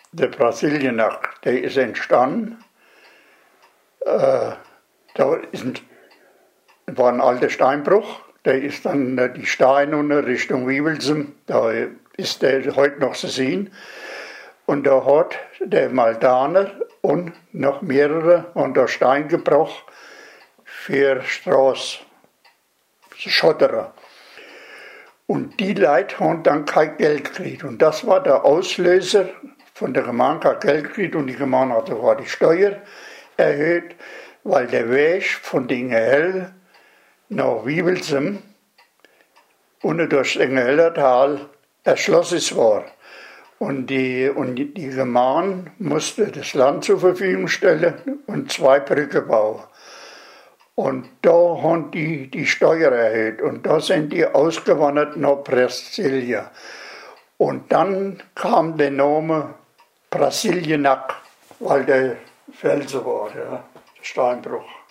der Brasilienach, der ist entstanden. Da war ein alter Steinbruch, der ist dann die Steine unter Richtung Wiebelsum, da ist der heute noch zu sehen. Und da hat der Maldaner und noch mehrere unter Stein gebracht für Straße, Schotterer. Und die Leute haben dann kein Geld gekriegt. Und das war der Auslöser von der Gemeinde, kein Geld gekriegt. Und die Gemeinde hat sogar die Steuer erhöht, weil der Weg von Dingenhell nach Wiebelsum und durch das Engelhertal erschlossen war. Und die Gemeinde musste das Land zur Verfügung stellen und 2 Brücken bauen. Und da haben die Steuer erhöht und da sind die ausgewandert nach Brasilia. Und dann kam der Name Brasilienach, weil der Felsen war, ja, der Steinbruch.